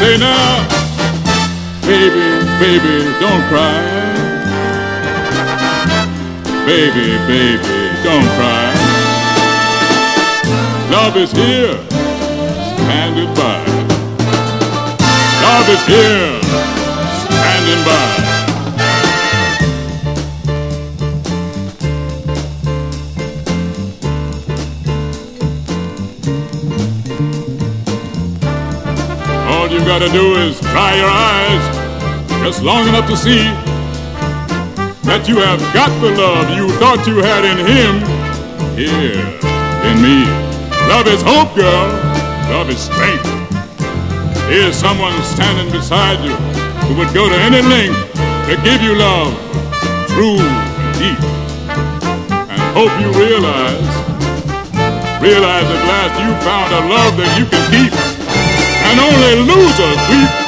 Say now, baby, baby, don't cry. Baby, baby, don't cry. Love is here, standing by. Love is here, standing by. All you gotta do is dry your eyes just long enough to see that you have got the love you thought you had in him here in me. Love is hope, girl. Love is strength. Here's someone standing beside you who would go to any length to give you love, true and deep. And hope you realize at last you found a love that you can keep. And only losers weep.